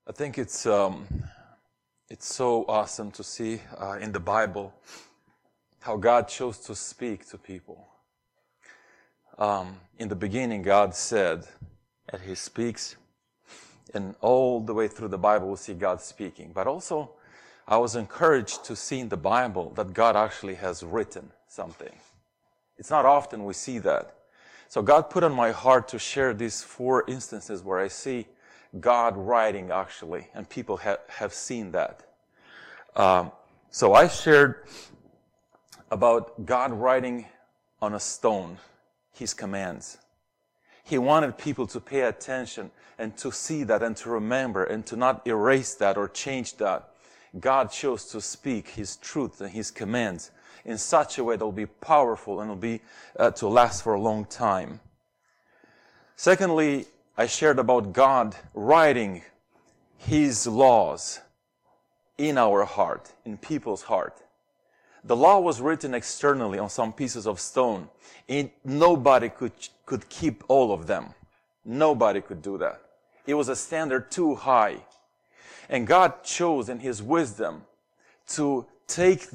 I think it's so awesome to see in the Bible how God chose to speak to people. In the beginning, God said, and He speaks, and all the way through the Bible we see God speaking. But also, I was encouraged to see in the Bible that God actually has written something. It's not often we see that. So God put on my heart to share these 4 instances where I see God writing actually, and people have seen that. So I shared about God writing on a stone His commands. He wanted people to pay attention and to see that and to remember and to not erase that or change that. God chose to speak His truth and His commands in such a way that will be powerful and will be to last for a long time. Secondly, I shared about God writing His laws in our heart, in people's heart. The law was written externally on some pieces of stone. Nobody could keep all of them. Nobody could do that. It was a standard too high. And God chose in His wisdom to take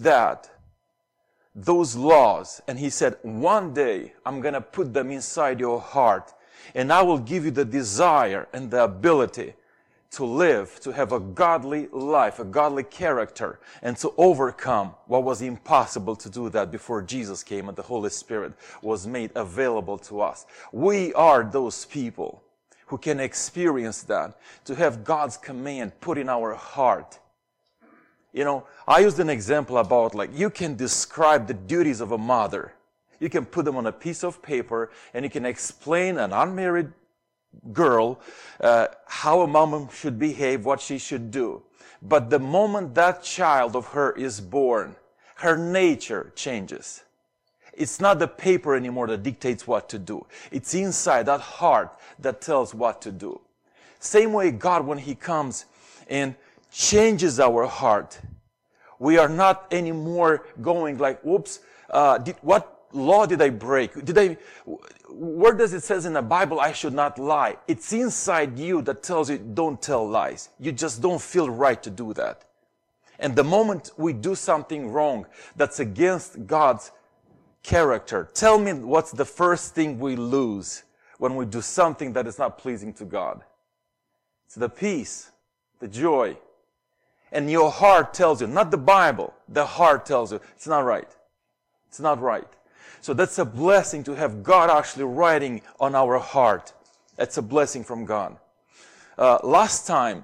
those laws, and He said, one day I'm going to put them inside your heart, and I will give you the desire and the ability to live, to have a godly life, a godly character, and to overcome what was impossible to do that before Jesus came and the Holy Spirit was made available to us. We are those people who can experience that, to have God's command put in our heart. You know, I used an example about you can describe the duties of a mother. You can put them on a piece of paper and you can explain an unmarried girl how a mom should behave, what she should do. But the moment that child of her is born, her nature changes. It's not the paper anymore that dictates what to do. It's inside that heart that tells what to do. Same way God, when He comes and changes our heart, we are not anymore going like, whoops, what law did I break? Where does it says in the Bible I should not lie? It's inside you that tells you don't tell lies. You just don't feel right to do that. And the moment we do something wrong that's against God's character, tell me what's the first thing we lose when we do something that is not pleasing to God. It's the peace, the joy. And your heart tells you, not the Bible, the heart tells you, it's not right. It's not right. So that's a blessing to have God actually writing on our heart. That's a blessing from God. Last time,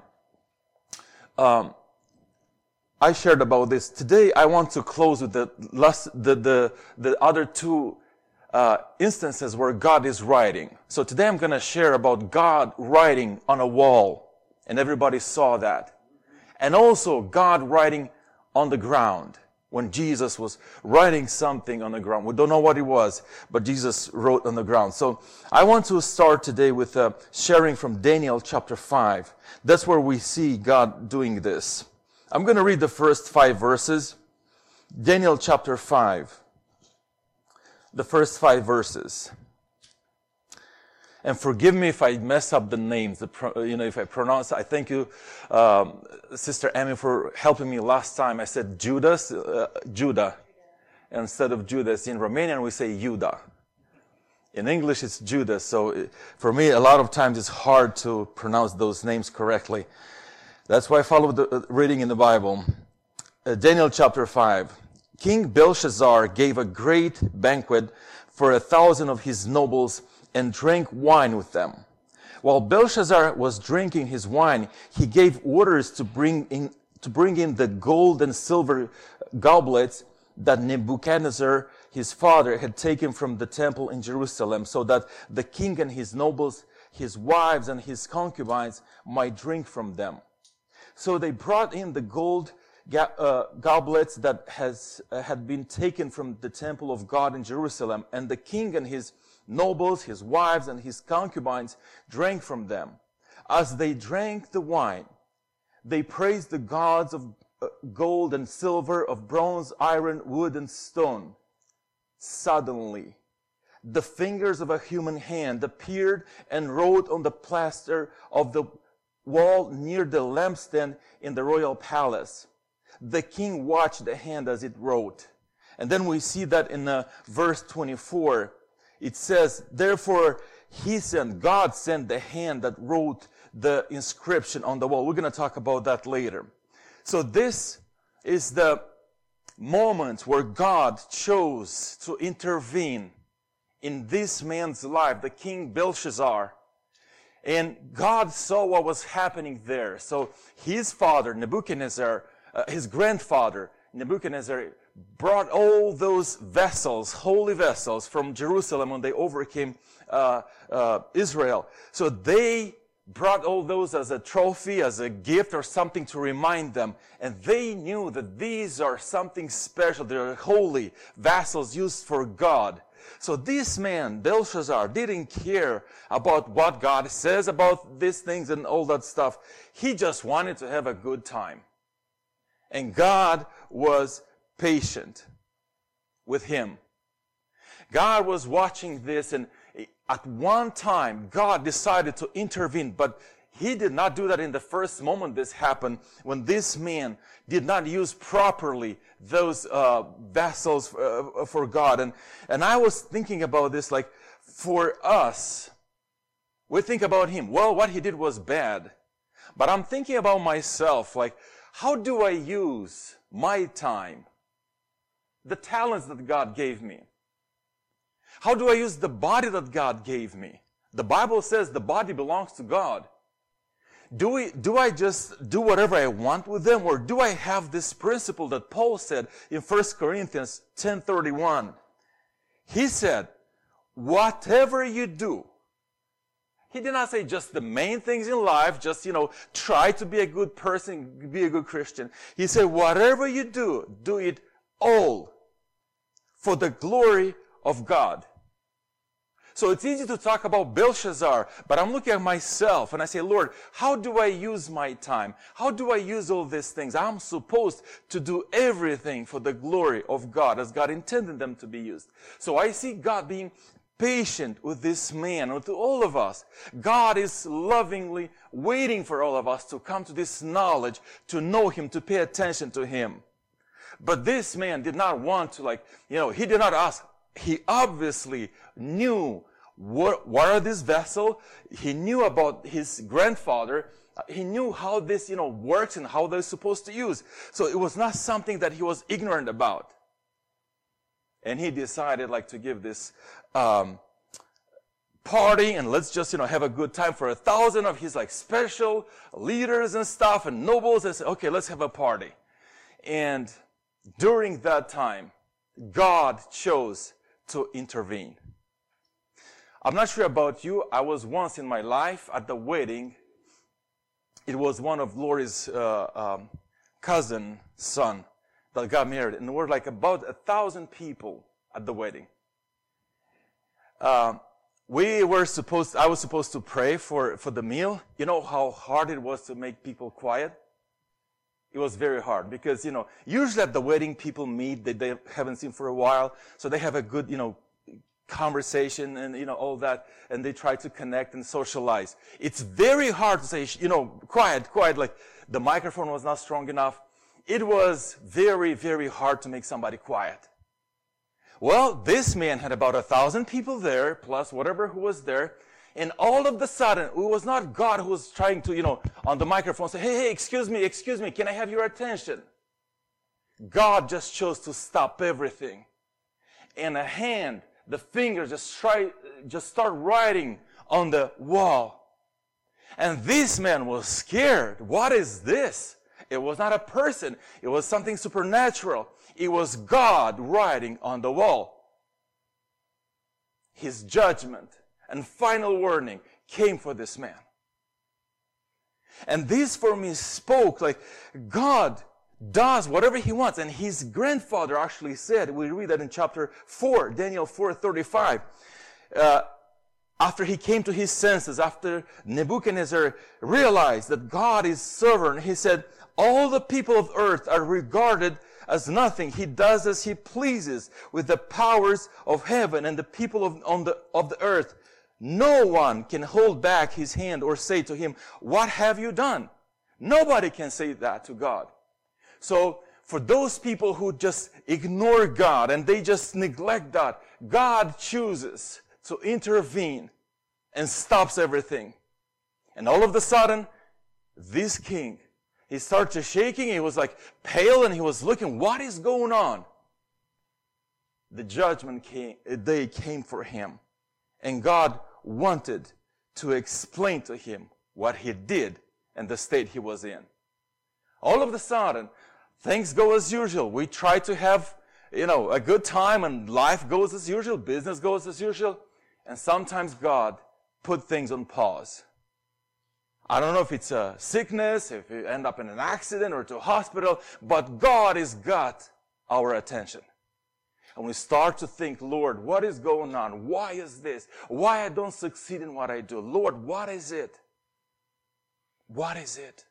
I shared about this. Today, I want to close with the other 2 instances where God is writing. So today I'm going to share about God writing on a wall. And everybody saw that. And also God writing on the ground. When Jesus was writing something on the ground. We don't know what it was, but Jesus wrote on the ground. So I want to start today with sharing from Daniel chapter 5. That's where we see God doing this. I'm going to read the first 5 verses. Daniel chapter 5. The first 5 verses. And forgive me if I mess up the names, if I pronounce. I thank you, Sister Amy, for helping me last time. I said Judah. Instead of Judas. In Romanian, we say Judah. In English, it's Judah. So for me, a lot of times it's hard to pronounce those names correctly. That's why I follow the reading in the Bible. Daniel chapter 5. King Belshazzar gave a great banquet for 1,000 of his nobles and drank wine with them. While Belshazzar was drinking his wine, he gave orders to bring in the gold and silver goblets that Nebuchadnezzar, his father, had taken from the temple in Jerusalem, so that the king and his nobles, his wives and his concubines might drink from them. So they brought in the gold goblets that had been taken from the temple of God in Jerusalem, and the king and his nobles, his wives, and his concubines drank from them. As they drank the wine, they praised the gods of gold and silver, of bronze, iron, wood, and stone. Suddenly, the fingers of a human hand appeared and wrote on the plaster of the wall near the lampstand in the royal palace. The king watched the hand as it wrote. And then we see that in verse 24. It says, therefore God sent the hand that wrote the inscription on the wall. We're going to talk about that later. So this is the moment where God chose to intervene in this man's life, the King Belshazzar. And God saw what was happening there. So his father, Nebuchadnezzar, his grandfather, Nebuchadnezzar, brought all those vessels, holy vessels, from Jerusalem when they overcame Israel. So they brought all those as a trophy, as a gift, or something to remind them. And they knew that these are something special. They're holy vessels used for God. So this man, Belshazzar, didn't care about what God says about these things and all that stuff. He just wanted to have a good time. And God was patient with him. God was watching this, and at one time, God decided to intervene, but he did not do that in the first moment this happened, when this man did not use properly those vessels for God. And I was thinking about this, like, for us, we think about him. Well, what he did was bad. But I'm thinking about myself, like, how do I use my time, the talents that God gave me? How do I use the body that God gave me? The Bible says the body belongs to God. Do I just do whatever I want with them, or do I have this principle that Paul said in 1 Corinthians 10:31? He said, whatever you do. He did not say just the main things in life, just, try to be a good person, be a good Christian. He said, whatever you do, do it all for the glory of God. So it's easy to talk about Belshazzar, but I'm looking at myself and I say, Lord, how do I use my time? How do I use all these things? I'm supposed to do everything for the glory of God as God intended them to be used. So I see God being patient with this man, with all of us. God is lovingly waiting for all of us to come to this knowledge, to know Him, to pay attention to Him. But this man did not want to, he did not ask. He obviously knew what are these vessels. He knew about his grandfather. He knew how this, works and how they're supposed to use. So it was not something that he was ignorant about. And he decided, to give this party, and let's just, have a good time for 1,000 of his, special leaders and stuff and nobles. And said, okay, let's have a party. And during that time, God chose to intervene. I'm not sure about you. I was once in my life at the wedding. It was one of Lori's cousin's son that got married. And there were about 1,000 people at the wedding. I was supposed to pray for the meal. You know how hard it was to make people quiet? It was very hard because, usually at the wedding people meet that they haven't seen for a while. So they have a good, conversation and, all that. And they try to connect and socialize. It's very hard to say, quiet, like the microphone was not strong enough. It was very, very hard to make somebody quiet. Well, this man had about 1,000 people there, plus whatever who was there. And all of a sudden, it was not God who was trying to, on the microphone say, hey, excuse me, can I have your attention? God just chose to stop everything. And a hand, the fingers just start writing on the wall. And this man was scared. What is this? It was not a person. It was something supernatural. It was God writing on the wall. His judgment and final warning came for this man. And this for me spoke God does whatever He wants. And his grandfather actually said, we read that in chapter 4, Daniel 4:35, after he came to his senses, after Nebuchadnezzar realized that God is sovereign, he said, all the people of earth are regarded as nothing. He does as He pleases with the powers of heaven, and the people of the earth no one can hold back his hand or say to him, what have you done? Nobody can say that to God. So for those people who just ignore God and they just neglect that, God chooses to intervene and stops everything. And all of a sudden, this king, he started shaking. He was like pale and he was looking, what is going on? The judgment day came for him. And God wanted to explain to him what he did and the state he was in. All of a sudden, things go as usual. We try to have, a good time and life goes as usual, business goes as usual. And sometimes God put things on pause. I don't know if it's a sickness, if you end up in an accident or to a hospital, but God has got our attention. And we start to think, Lord, what is going on? Why is this? Why I don't succeed in what I do? Lord, what is it? What is it?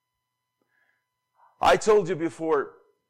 I told you before,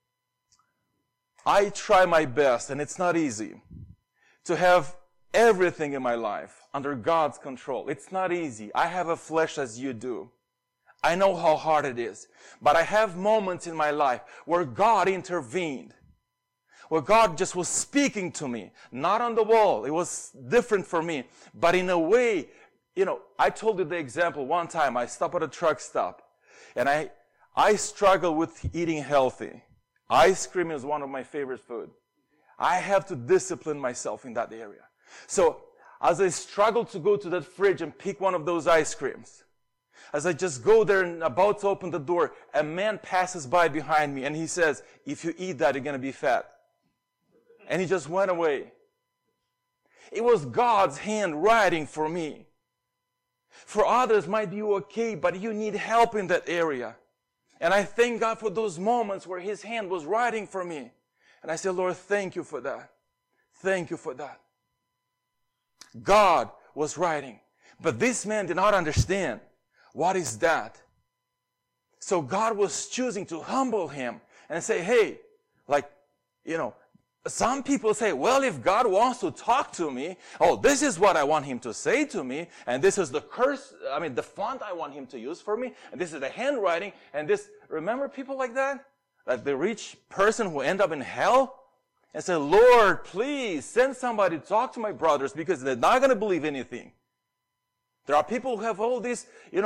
I try my best, and it's not easy, to have everything in my life under God's control. It's not easy. I have a flesh as you do. I know how hard it is. But I have moments in my life where God intervened. Where God just was speaking to me. Not on the wall. It was different for me. But in a way, I told you the example one time. I stopped at a truck stop. And I struggle with eating healthy. Ice cream is one of my favorite food. I have to discipline myself in that area. So, as I struggle to go to that fridge and pick one of those ice creams, as I just go there and about to open the door, a man passes by behind me and he says, if you eat that, you're going to be fat. And he just went away. It was God's hand writing for me. For others might be okay, but you need help in that area. And I thank God for those moments where His hand was writing for me. And I say, Lord, thank you for that. Thank you for that. God was writing. But this man did not understand. What is that? So God was choosing to humble him and say, hey, some people say, well, if God wants to talk to me, this is what I want Him to say to me, and this is the font I want Him to use for me, and this is the handwriting, and this, remember people like that? Like the rich person who end up in hell? And say, Lord, please send somebody to talk to my brothers because they're not going to believe anything. There are people who have all these,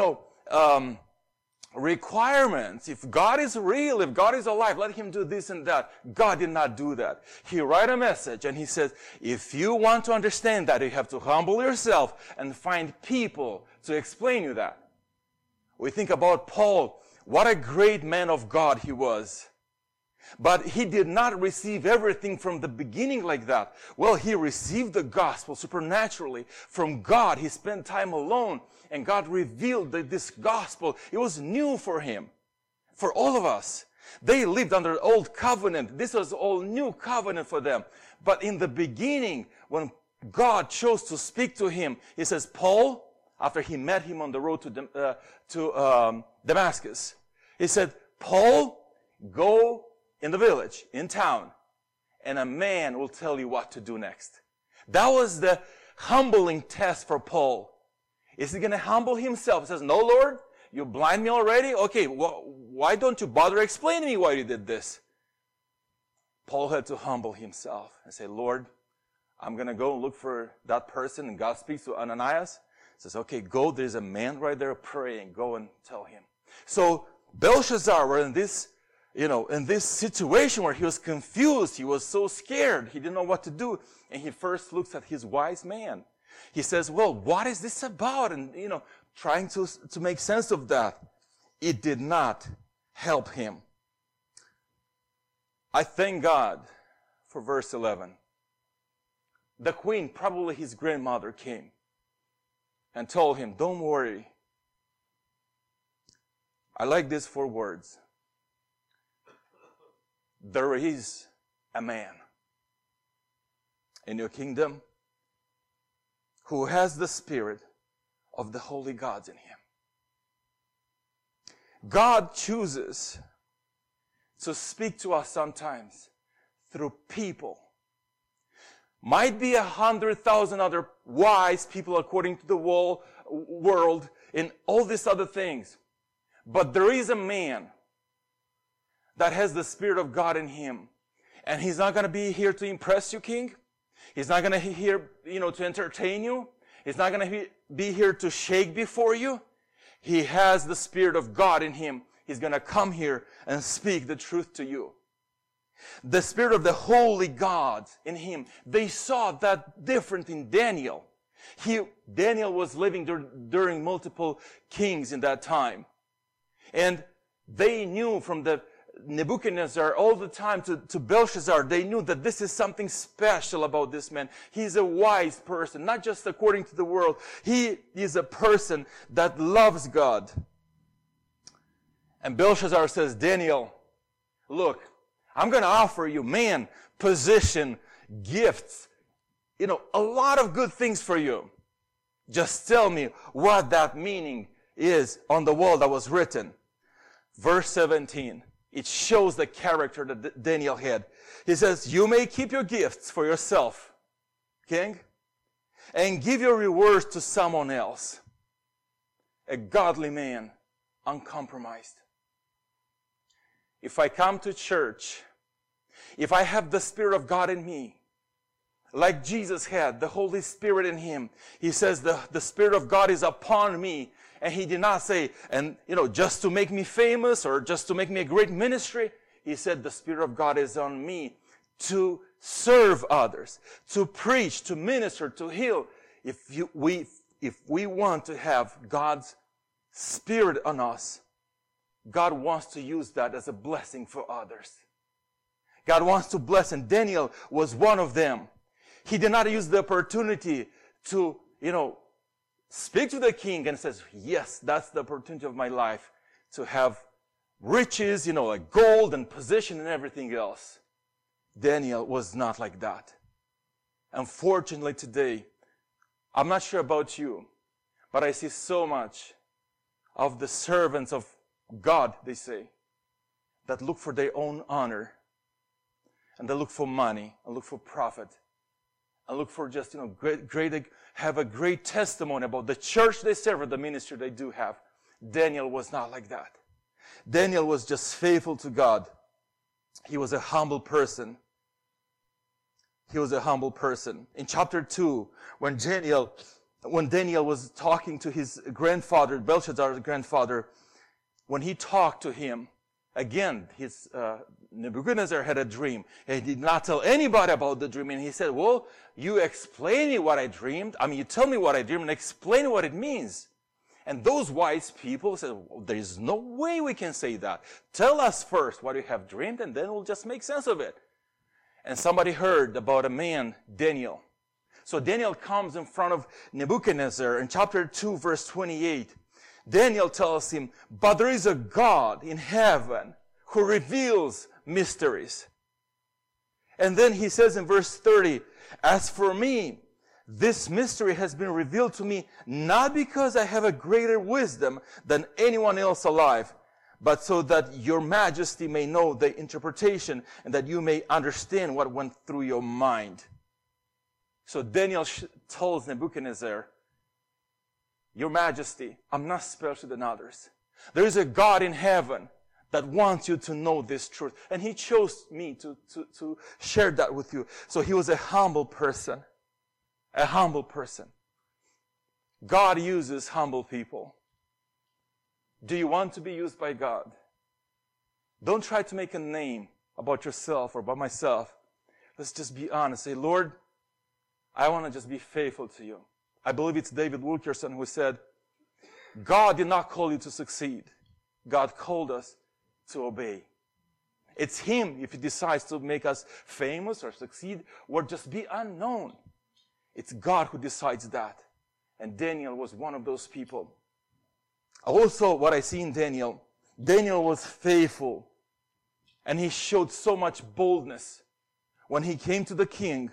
requirements. If God is real, if God is alive, let Him do this and that. God did not do that. He wrote a message and He says, if you want to understand that, you have to humble yourself and find people to explain you that. We think about Paul. What a great man of God he was. But he did not receive everything from the beginning like that. Well, he received the gospel supernaturally from God. He spent time alone, and God revealed this gospel. It was new for him, for all of us. They lived under the old covenant. This was all new covenant for them. But in the beginning, when God chose to speak to him, He says, Paul, after He met him on the road to Damascus, He said, Paul, go in the village, in town, and a man will tell you what to do next. That was the humbling test for Paul. Is he going to humble himself? He says, no, Lord, you blind me already? Okay, why don't you bother explaining to me why you did this? Paul had to humble himself and say, Lord, I'm going to go look for that person. And God speaks to Ananias. He says, okay, go. There's a man right there praying. Go and tell him. So Belshazzar were in this situation where he was confused, he was so scared, he didn't know what to do, and he first looks at his wise man. He says, well, what is this about? And, trying to make sense of that. It did not help him. I thank God for verse 11. The queen, probably his grandmother, came and told him, don't worry. I like these 4 words. There is a man in your kingdom who has the spirit of the holy gods in him. God chooses to speak to us sometimes through people Might be 100,000 other wise people according to the world and all these other things. But there is a man that has the Spirit of God in him. And he's not going to be here to impress you, king. He's not going to be here, to entertain you. He's not going to be here to shake before you. He has the Spirit of God in him. He's going to come here and speak the truth to you. The Spirit of the Holy God in him. They saw that different in Daniel. Daniel was living during multiple kings in that time. And they knew from the Nebuchadnezzar all the time to Belshazzar, they knew that this is something special about this man. He's a wise person, not just according to the world. He is a person that loves God. And Belshazzar says, Daniel, look, I'm going to offer you, man, position, gifts, a lot of good things for you. Just tell me what that meaning is on the wall that was written. Verse 17. It shows the character that Daniel had. He says, you may keep your gifts for yourself, king, and give your rewards to someone else. A godly man, uncompromised. If I come to church, if I have the Spirit of God in me, like Jesus had, the Holy Spirit in him, he says the Spirit of God is upon me. And he did not say, just to make me famous or just to make me a great ministry. He said, the Spirit of God is on me to serve others, to preach, to minister, to heal. If we want to have God's Spirit on us, God wants to use that as a blessing for others. God wants to bless, and Daniel was one of them. He did not use the opportunity to, speak to the king and says, yes, that's the opportunity of my life to have riches, like gold and position and everything else. Daniel was not like that. Unfortunately today, I'm not sure about you, but I see so much of the servants of God, they say, that look for their own honor, and they look for money, and look for profit, and look for just, have a great testimony about the church they serve or the ministry they do have. Daniel was not like that. Daniel was just faithful to God. He was a humble person. He was a humble person. In chapter 2, when Daniel was talking to his grandfather, Belshazzar's grandfather, when he talked to him, again, Nebuchadnezzar had a dream. He did not tell anybody about the dream. And he said, well, you explain me what I dreamed. You tell me what I dreamed and explain what it means. And those wise people said, well, there is no way we can say that. Tell us first what you have dreamed, and then we'll just make sense of it. And somebody heard about a man, Daniel. So Daniel comes in front of Nebuchadnezzar in chapter 2, verse 28. Daniel tells him, but there is a God in heaven who reveals mysteries. And then he says in verse 30, as for me, this mystery has been revealed to me not because I have a greater wisdom than anyone else alive, but so that your majesty may know the interpretation and that you may understand what went through your mind. So Daniel tells Nebuchadnezzar, your majesty, I'm not special than others. There is a God in heaven that wants you to know this truth. And he chose me to share that with you. So he was a humble person. A humble person. God uses humble people. Do you want to be used by God? Don't try to make a name about yourself or about myself. Let's just be honest. Say, Lord, I want to just be faithful to you. I believe it's David Wilkerson who said, God did not call you to succeed. God called us to obey. It's Him if He decides to make us famous or succeed or just be unknown. It's God who decides that. And Daniel was one of those people. Also, what I see in Daniel was faithful. And he showed so much boldness when he came to the king.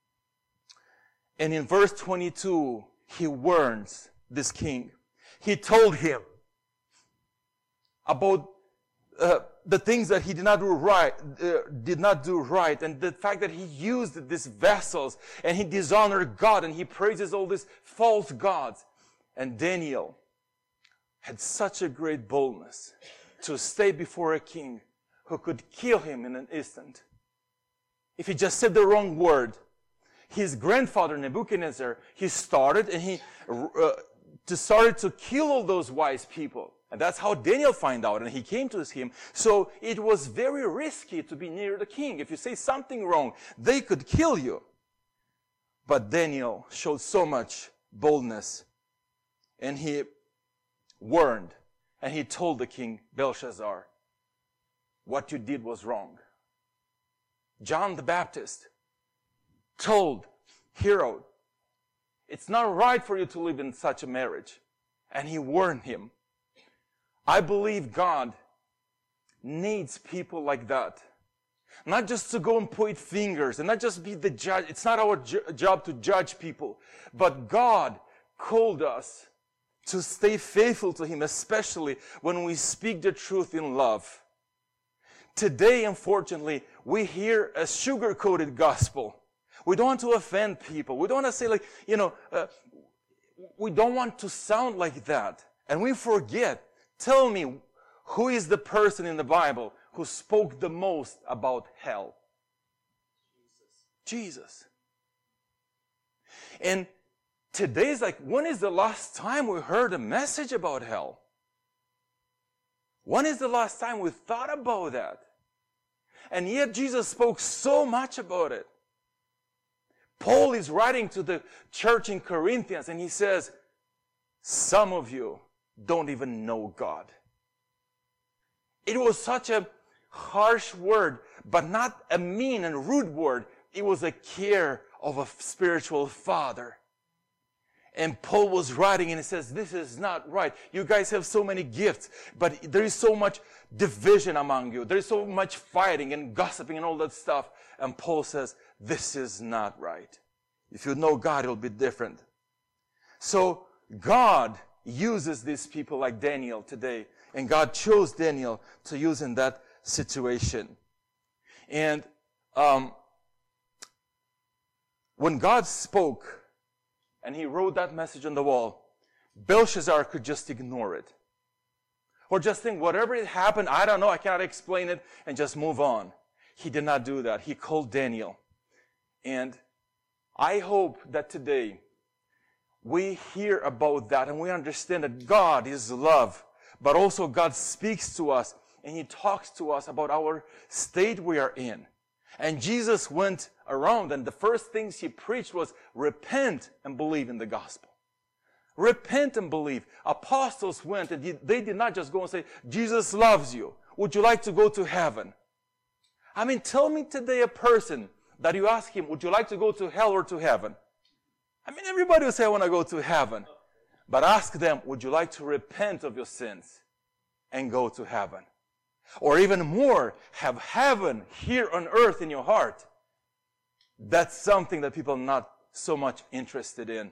And in verse 22, he warns this king. He told him about the things that he did not do right, and the fact that he used these vessels, and he dishonored God, and he praises all these false gods. And Daniel had such a great boldness to stay before a king who could kill him in an instant if he just said the wrong word. His grandfather Nebuchadnezzar, he started to kill all those wise people. And that's how Daniel found out, and he came to him. So it was very risky to be near the king. If you say something wrong, they could kill you. But Daniel showed so much boldness, and he warned, and he told the king Belshazzar, what you did was wrong. John the Baptist told Herod, it's not right for you to live in such a marriage. And he warned him. I believe God needs people like that. Not just to go and point fingers and not just be the judge. It's not our job to judge people. But God called us to stay faithful to Him, especially when we speak the truth in love. Today, unfortunately, we hear a sugar-coated gospel. We don't want to offend people. We don't want to say we don't want to sound like that. And we forget. Tell me, who is the person in the Bible who spoke the most about hell? Jesus. And today's when is the last time we heard a message about hell? When is the last time we thought about that? And yet Jesus spoke so much about it. Paul is writing to the church in Corinthians, and he says, some of you don't even know God. It was such a harsh word, but not a mean and rude word. It was a care of a spiritual father. And Paul was writing, and he says, this is not right. You guys have so many gifts, but there is so much division among you. There is so much fighting and gossiping and all that stuff. And Paul says, this is not right. If you know God, it will be different. So God uses these people like Daniel today. And God chose Daniel to use in that situation. And when God spoke and He wrote that message on the wall, Belshazzar could just ignore it. Or just think, whatever it happened, I don't know, I cannot explain it, and just move on. He did not do that. He called Daniel. And I hope that today we hear about that and we understand that God is love, but also God speaks to us and He talks to us about our state we are in. And Jesus went around, and the first things He preached was repent and believe in the gospel. Repent and believe. Apostles went and they did not just go and say, Jesus loves you. Would you like to go to heaven? I mean, tell me today a person that you ask him, would you like to go to hell or to heaven? I mean, everybody will say, I want to go to heaven. But ask them, would you like to repent of your sins and go to heaven? Or even more, have heaven here on earth in your heart. That's something that people are not so much interested in.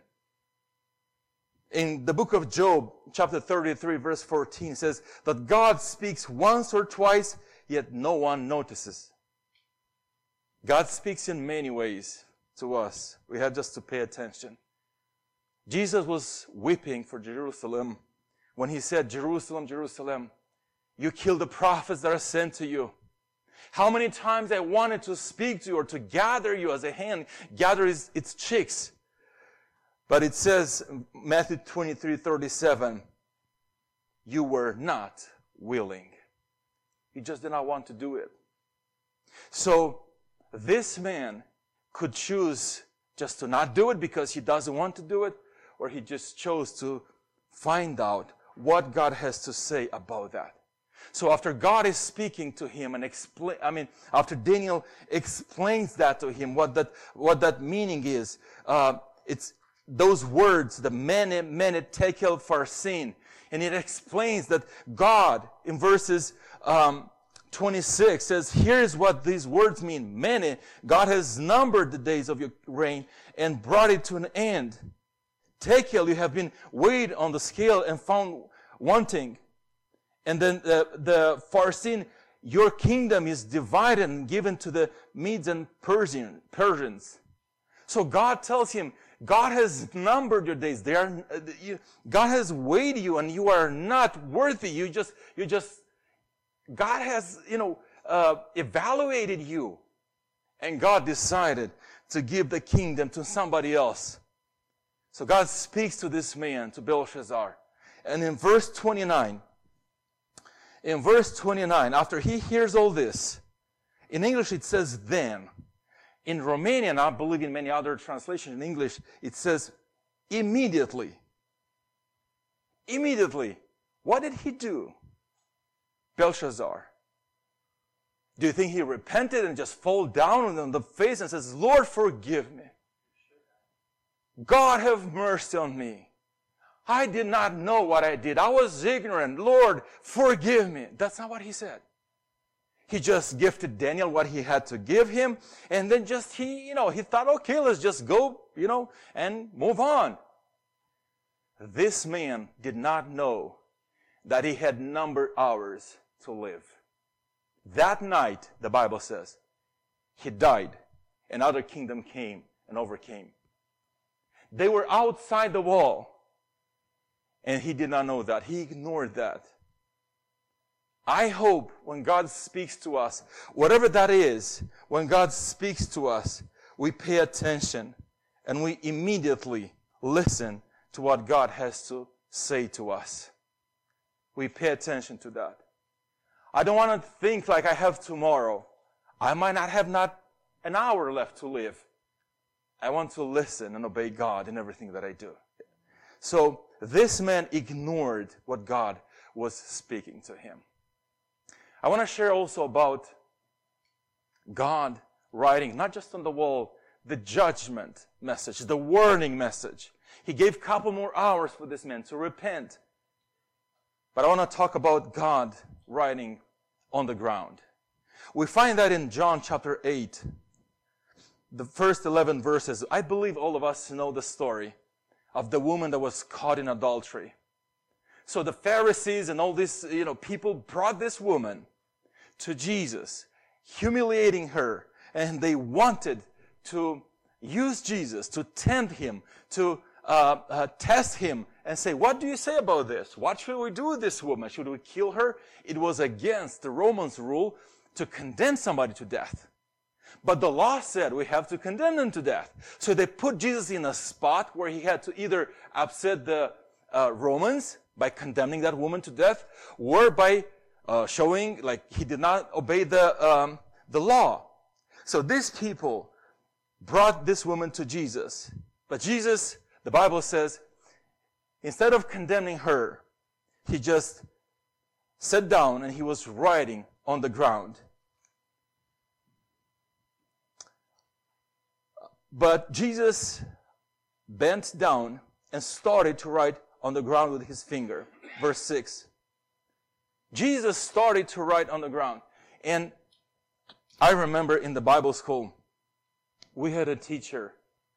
In the book of Job, chapter 33, verse 14, says that God speaks once or twice, yet no one notices. God speaks in many ways to us. We have just to pay attention. Jesus was weeping for Jerusalem when He said, Jerusalem, Jerusalem, you kill the prophets that are sent to you. How many times I wanted to speak to you or to gather you as a hen gathers its chicks. But it says, Matthew 23:37, you were not willing. You just did not want to do it. So this man could choose just to not do it because he doesn't want to do it, or he just chose to find out what God has to say about that. So after God is speaking to him and after Daniel explains that to him, what that meaning is, it's those words, the mene tekel pharsin, and it explains that God, in verses 26, says, here's what these words mean. Mene, God has numbered the days of your reign and brought it to an end. Tekel, you have been weighed on the scale and found wanting. And then the pharsin, your kingdom is divided and given to the Medes and Persians. So God tells him, God has numbered your days. God has weighed you, and you are not worthy. God has, evaluated you. And God decided to give the kingdom to somebody else. So God speaks to this man, to Belshazzar. And in verse 29, after he hears all this, in English it says then. In Romanian, and I believe in many other translations in English, it says immediately. Immediately. What did he do? Belshazzar. Do you think he repented and just fall down on the face and says, Lord, forgive me. God have mercy on me. I did not know what I did. I was ignorant. Lord, forgive me. That's not what he said. He just gifted Daniel what he had to give him. And then he thought, okay, let's just go, and move on. This man did not know that he had numbered hours to live. That night, the Bible says, he died. Another kingdom came and overcame. They were outside the wall. And he did not know that. He ignored that. I hope when God speaks to us, whatever that is, when God speaks to us, we pay attention and we immediately listen to what God has to say to us. We pay attention to that. I don't want to think like I have tomorrow. I might not have an hour left to live. I want to listen and obey God in everything that I do. So this man ignored what God was speaking to him. I want to share also about God writing, not just on the wall, the judgment message, the warning message. He gave a couple more hours for this man to repent. But I want to talk about God writing on the ground. We find that in John chapter 8, the first 11 verses. I believe all of us know the story of the woman that was caught in adultery. So the Pharisees and all these, people brought this woman to Jesus, humiliating her, and they wanted to use Jesus to tempt him, to test him, and say, what do you say about this? What should we do with this woman? Should we kill her? It was against the Romans' rule to condemn somebody to death. But the law said we have to condemn them to death. So they put Jesus in a spot where he had to either upset the Romans by condemning that woman to death, or by showing like he did not obey the law. So these people brought this woman to Jesus. But Jesus, the Bible says, instead of condemning her, he just sat down and he was writing on the ground. But Jesus bent down and started to write on the ground with his finger. Verse 6. Jesus started to write on the ground. And I remember in the Bible school, we had a teacher,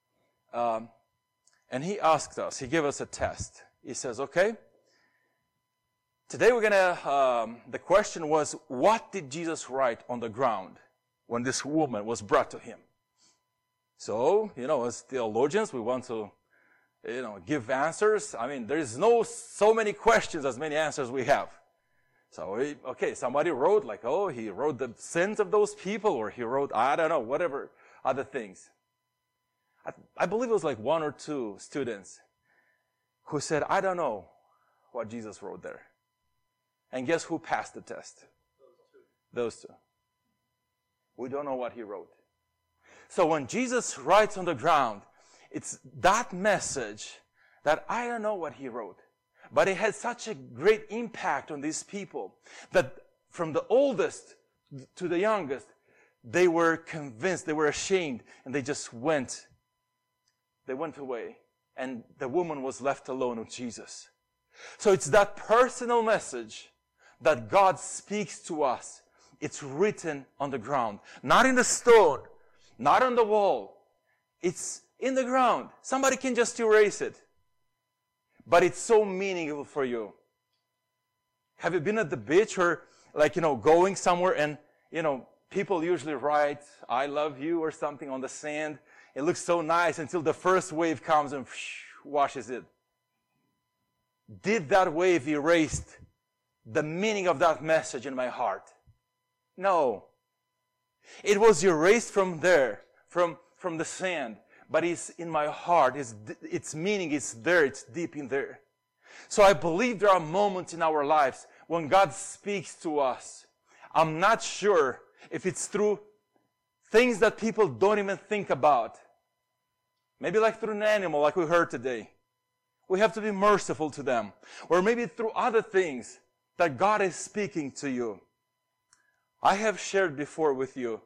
and he asked us, he gave us a test. He says, okay, today the question was, what did Jesus write on the ground when this woman was brought to him? So, as theologians, we want to, give answers. I mean, there is no so many questions as many answers we have. So, somebody wrote he wrote the sins of those people, or he wrote, I don't know, whatever other things. I believe it was like one or two students who said, I don't know what Jesus wrote there. And guess who passed the test? Those two. We don't know what he wrote. So when Jesus writes on the ground, it's that message that I don't know what he wrote. But it had such a great impact on these people that from the oldest to the youngest, they were convinced, they were ashamed, and they just went. They went away. And the woman was left alone with Jesus. So it's that personal message that God speaks to us. It's written on the ground. Not in the stone. Not on the wall. It's in the ground. Somebody can just erase it. But it's so meaningful for you. Have you been at the beach or going somewhere and, people usually write, I love you or something on the sand. It looks so nice until the first wave comes and washes it. Did that wave erase the meaning of that message in my heart? No. It was erased from there, from the sand, but it's in my heart. Its meaning is there. It's deep in there. So I believe there are moments in our lives when God speaks to us. I'm not sure if it's through things that people don't even think about. Maybe like through an animal, like we heard today. We have to be merciful to them. Or maybe through other things that God is speaking to you. I have shared before with you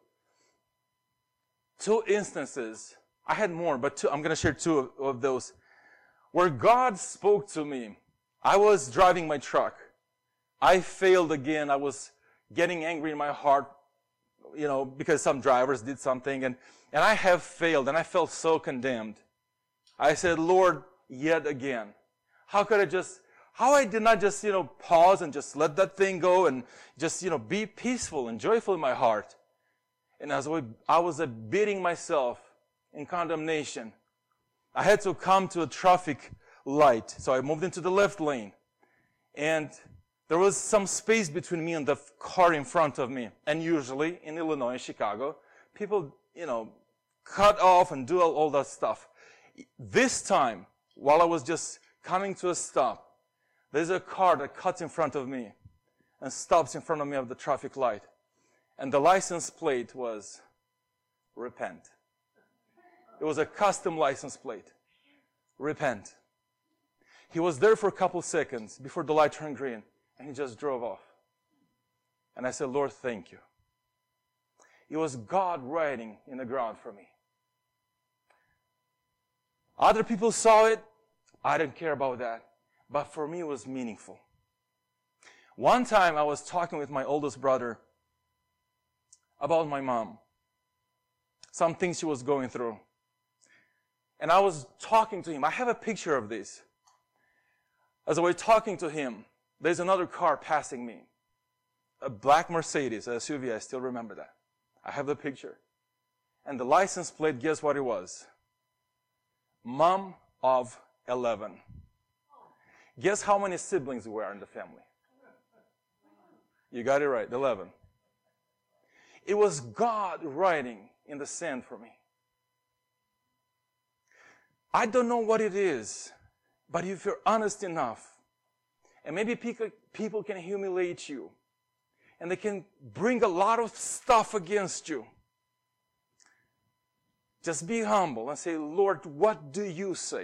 2 instances. I had more, but I'm going to share 2 of those. Where God spoke to me. I was driving my truck. I failed again. I was getting angry in my heart, because some drivers did something. And I have failed, and I felt so condemned. I said, Lord, yet again. How I did not just, pause and just let that thing go and just, be peaceful and joyful in my heart. And as I was beating myself in condemnation, I had to come to a traffic light. So I moved into the left lane. And there was some space between me and the car in front of me. And usually in Illinois, Chicago, people, cut off and do all that stuff. This time, while I was just coming to a stop, there's a car that cuts in front of me and stops in front of me of the traffic light. And the license plate was repent. It was a custom license plate. Repent. He was there for a couple seconds before the light turned green, and he just drove off. And I said, Lord, thank you. It was God writing in the ground for me. Other people saw it. I didn't care about that. But for me, it was meaningful. One time, I was talking with my oldest brother about my mom. Some things she was going through. And I was talking to him. I have a picture of this. As I was talking to him, there's another car passing me. A black Mercedes, a SUV, I still remember that. I have the picture. And the license plate, guess what it was? Mom of 11. Guess how many siblings we are in the family? You got it right, 11. It was God writing in the sand for me. I don't know what it is, but if you're honest enough, and maybe people can humiliate you, and they can bring a lot of stuff against you, just be humble and say, Lord, what do you say?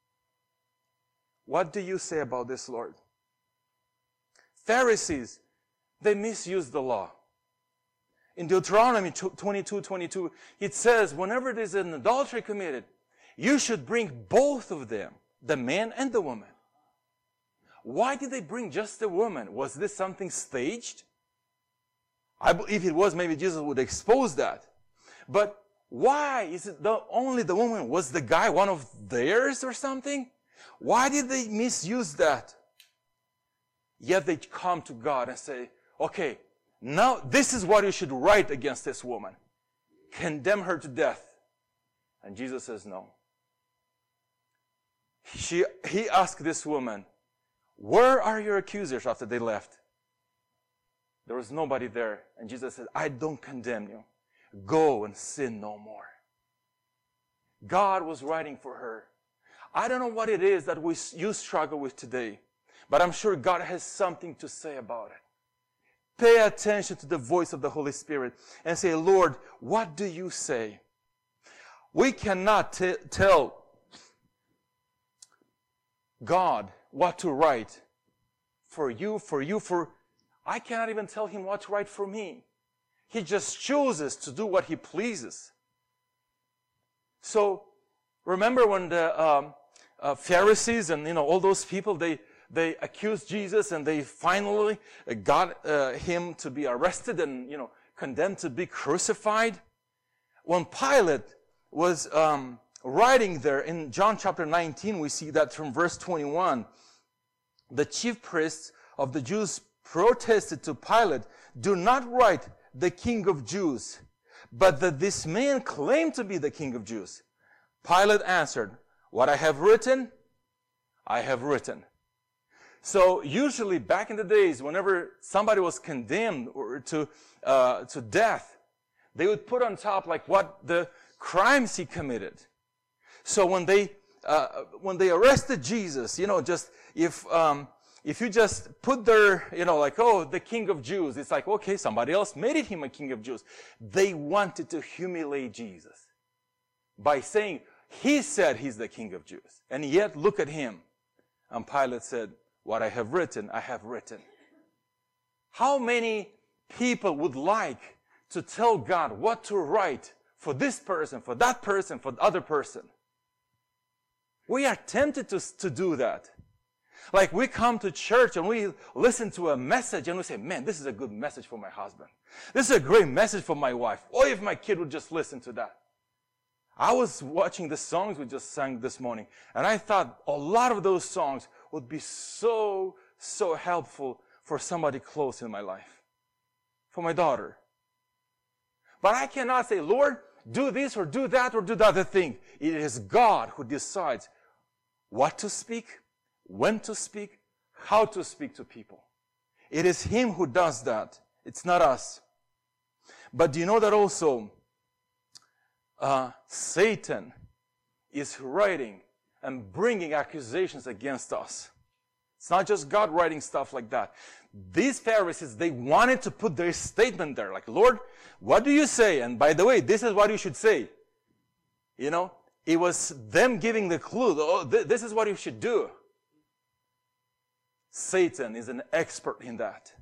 What do you say about this, Lord? Pharisees, they misused the law. In Deuteronomy 22:22, it says, whenever there's an adultery committed, you should bring both of them, the man and the woman. Why did they bring just the woman? Was this something staged? If it was, maybe Jesus would expose that. But why is it only the woman? Was the guy one of theirs or something? Why did they misuse that? Yet they come to God and say, okay, now this is what you should write against this woman. Condemn her to death. And Jesus says no. He asked this woman, where are your accusers after they left? There was nobody there. And Jesus said, I don't condemn you. Go and sin no more. God was writing for her. I don't know what it is that you struggle with today, but I'm sure God has something to say about it. Pay attention to the voice of the Holy Spirit and say, Lord, what do you say? We cannot tell God what to write for you. I cannot even tell him what to write for me. He just chooses to do what he pleases. So, remember when the Pharisees and all those people, they accused Jesus and they finally got him to be arrested and condemned to be crucified. When Pilate was writing there in John chapter 19, we see that from verse 21, the chief priests of the Jews protested to Pilate, "Do not write the King of Jews, but that this man claimed to be the King of Jews." Pilate answered, "What I have written, I have written." So usually back in the days, whenever somebody was condemned or to death, they would put on top like what the crimes he committed. So when they arrested Jesus, just if you just put their, like, "Oh, the King of Jews," it's like, okay, somebody else made him a King of Jews. They wanted to humiliate Jesus by saying, he said he's the King of Jews. And yet, look at him. And Pilate said, "What I have written, I have written." How many people would like to tell God what to write for this person, for that person, for the other person? We are tempted to do that. Like we come to church and we listen to a message and we say, "Man, this is a good message for my husband. This is a great message for my wife. Or if my kid would just listen to that." I was watching the songs we just sang this morning, and I thought a lot of those songs would be so helpful for somebody close in my life, for my daughter. But I cannot say, "Lord, do this or do that or do the other thing." It is God who decides what to speak, when to speak, how to speak to people. It is Him who does that. It's not us. But do you know that also Satan is writing and bringing accusations against us? It's not just God writing stuff like that. These Pharisees, they wanted to put their statement there. Like, "Lord, what do you say? And by the way, this is what you should say." It was them giving the clue. "Oh, this is what you should do." Satan is an expert in that.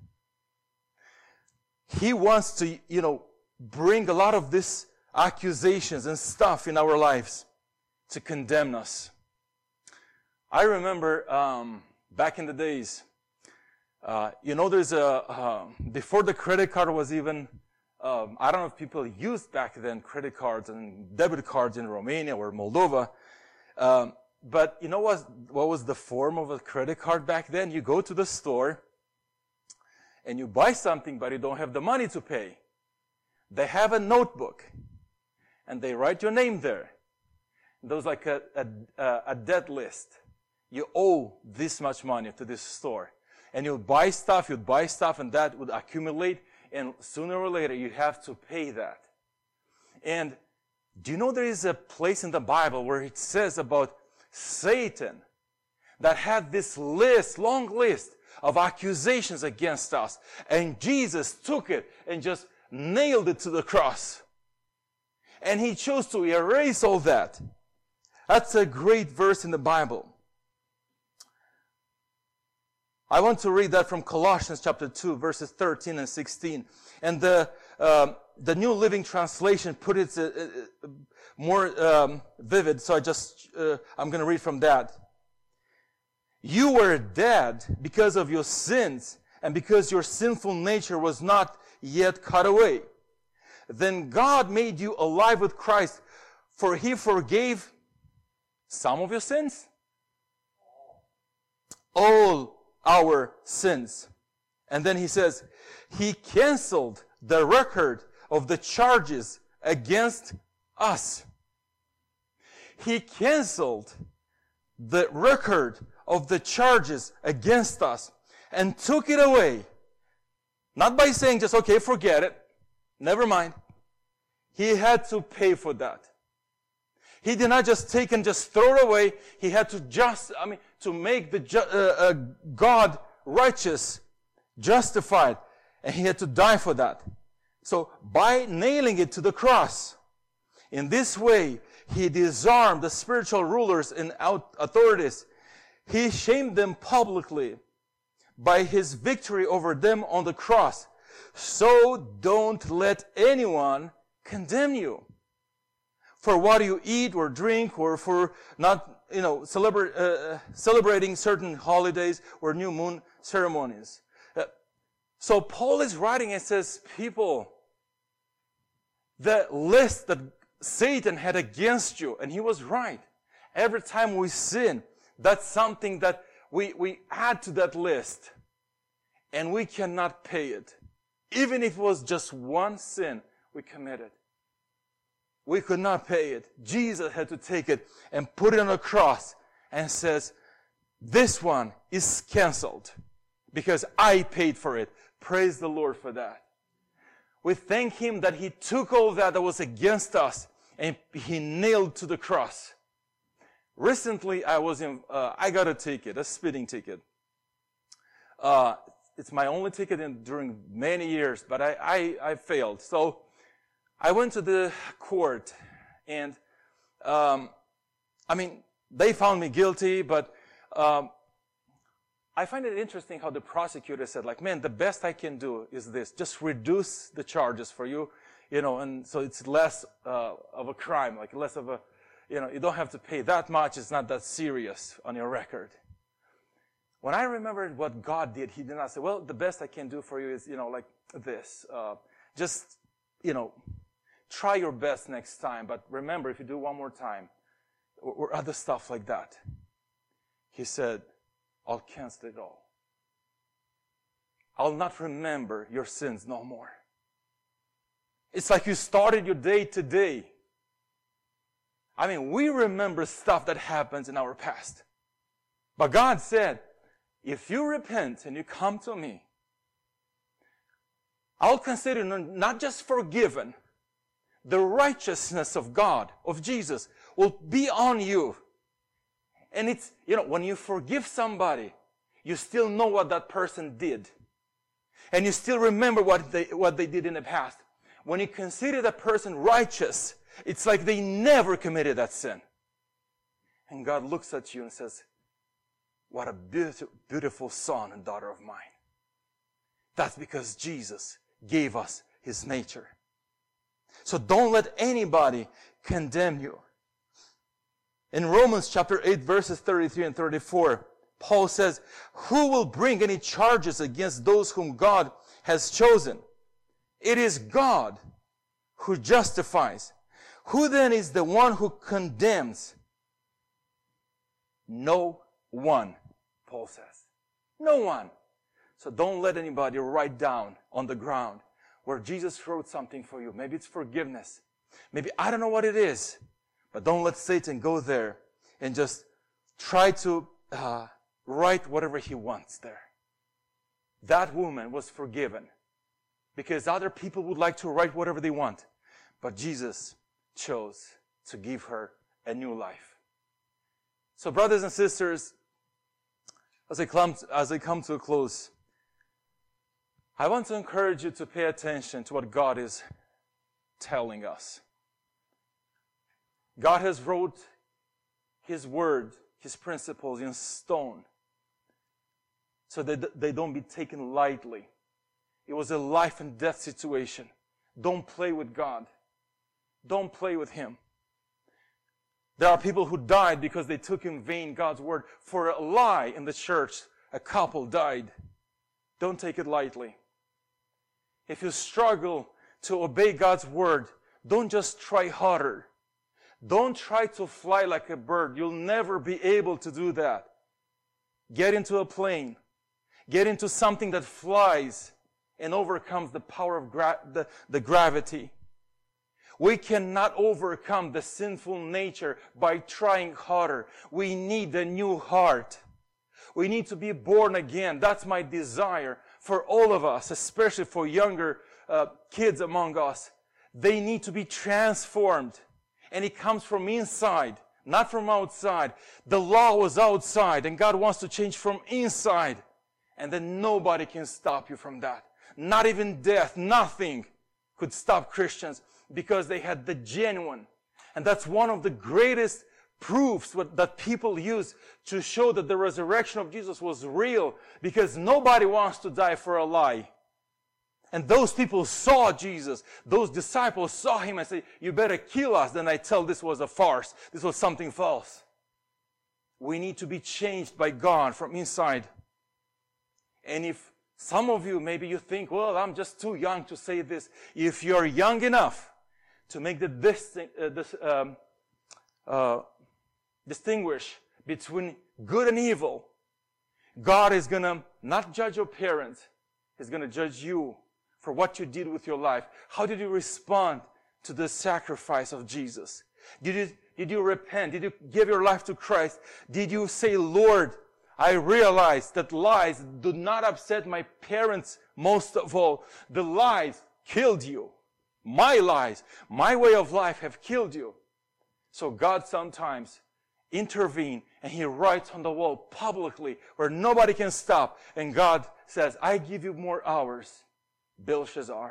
He wants to, bring a lot of these accusations and stuff in our lives to condemn us. I remember back in the days, there's before the credit card was even, I don't know if people used back then credit cards and debit cards in Romania or Moldova. But you know what was the form of a credit card back then? You go to the store and you buy something, but you don't have the money to pay. They have a notebook and they write your name there. There was like a debt list. You owe this much money to this store. And you'd buy stuff, and that would accumulate, and sooner or later you have to pay that. And do you know there is a place in the Bible where it says about Satan that had this long list of accusations against us, and Jesus took it and just nailed it to the cross. And He chose to erase all that. That's a great verse in the Bible. I want to read that from Colossians chapter 2, verses 13 and 16. And the New Living Translation put it more vivid, so I'm going to read from that. "You were dead because of your sins and because your sinful nature was not yet cut away. Then God made you alive with Christ, for He forgave some of your sins, all our sins." And then He says, He canceled the record of the charges against us. He canceled the record of the charges against us and took it away. Not by saying just, "Okay, forget it. Never mind." He had to pay for that. He did not just take and just throw it away. He had to to make the God righteous, justified, and He had to die for that. So by nailing it to the cross, in this way, He disarmed the spiritual rulers and authorities. He shamed them publicly by His victory over them on the cross. So don't let anyone condemn you for what you eat or drink, or for not, celebrating certain holidays or new moon ceremonies. So Paul is writing and says, people, the list that Satan had against you, and he was right. Every time we sin, that's something that we add to that list. and we cannot pay it. Even if it was just one sin we committed. We could not pay it. Jesus had to take it and put it on a cross and says, this one is canceled because I paid for it. Praise the Lord for that. We thank Him that He took all that was against us and He nailed to the cross. Recently, I got a ticket, a speeding ticket. It's my only ticket during many years, but I failed. So I went to the court, and they found me guilty, but I find it interesting how the prosecutor said, like, man, the best I can do is this. Just reduce the charges for you, and so it's less of a crime, like less of a, you don't have to pay that much. It's not that serious on your record. When I remembered what God did, He did not say, well, the best I can do for you is, like this. Just, try your best next time, but remember, if you do one more time, or other stuff like that. He said, I'll cancel it all. I'll not remember your sins no more. It's like you started your day today. We remember stuff that happens in our past. But God said, if you repent and you come to me, I'll consider you not just forgiven, the righteousness of God, of Jesus, will be on you. And it's, when you forgive somebody, you still know what that person did. And you still remember what they did in the past. When you consider that person righteous, it's like they never committed that sin. And God looks at you and says, what a beautiful son and daughter of mine. That's because Jesus gave us His nature. So don't let anybody condemn you. In Romans chapter 8, verses 33 and 34, Paul says, who will bring any charges against those whom God has chosen? It is God who justifies. Who then is the one who condemns? No one, Paul says. No one. So don't let anybody write down on the ground where Jesus wrote something for you. Maybe it's forgiveness. Maybe, I don't know what it is. But don't let Satan go there and just try to write whatever he wants there. That woman was forgiven because other people would like to write whatever they want. But Jesus chose to give her a new life. So brothers and sisters, as I come to a close, I want to encourage you to pay attention to what God is telling us. God has wrote His word, His principles in stone so that they don't be taken lightly. It was a life and death situation. Don't play with God. Don't play with Him. There are people who died because they took in vain God's word. For a lie in the church, a couple died. Don't take it lightly. If you struggle to obey God's word, don't just try harder. Don't try to fly like a bird. You'll never be able to do that. Get into a plane. Get into something that flies and overcomes the power of the gravity. We cannot overcome the sinful nature by trying harder. We need a new heart. We need to be born again. That's my desire for all of us, especially for younger kids among us. They need to be transformed. And it comes from inside, not from outside. The law was outside, and God wants to change from inside. And then nobody can stop you from that. Not even death, nothing could stop Christians because they had the genuine. And that's one of the greatest proofs that people use to show that the resurrection of Jesus was real, because nobody wants to die for a lie. And those people saw Jesus. Those disciples saw Him and said, you better kill us than I tell this was a farce. This was something false. We need to be changed by God from inside. And if some of you, maybe you think, well, I'm just too young to say this. If you're young enough to make the distinguish between good and evil, God is going to not judge your parents. He's going to judge you for what you did with your life. How did you respond to the sacrifice of Jesus? Did you repent? Did you give your life to Christ? Did you say, Lord, I realize that lies do not upset my parents most of all. The lies killed you. My lies, my way of life have killed you. So God sometimes intervenes and He writes on the wall publicly where nobody can stop. And God says, I give you more hours, Belshazzar.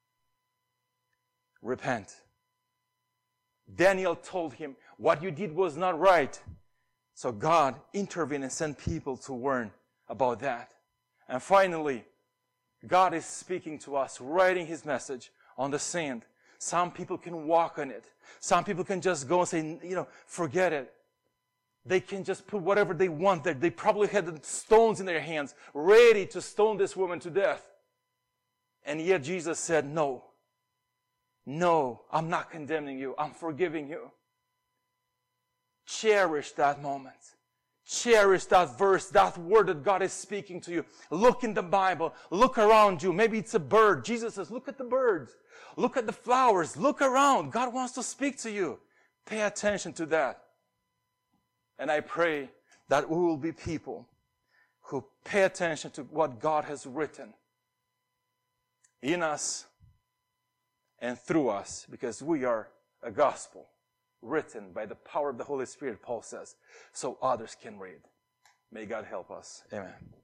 Repent. Daniel told him, what you did was not right. So God intervened and sent people to warn about that. And finally, God is speaking to us, writing His message on the sand. Some people can walk on it. Some people can just go and say, forget it. They can just put whatever they want there. They probably had stones in their hands, ready to stone this woman to death. And yet Jesus said, no, I'm not condemning you. I'm forgiving you. Cherish that moment. Cherish that verse, that word that God is speaking to you. Look in the Bible. Look around you. Maybe it's a bird. Jesus says, look at the birds. Look at the flowers. Look around. God wants to speak to you. Pay attention to that. And I pray that we will be people who pay attention to what God has written in us and through us, because we are a gospel written by the power of the Holy Spirit, Paul says, so others can read. May God help us. Amen.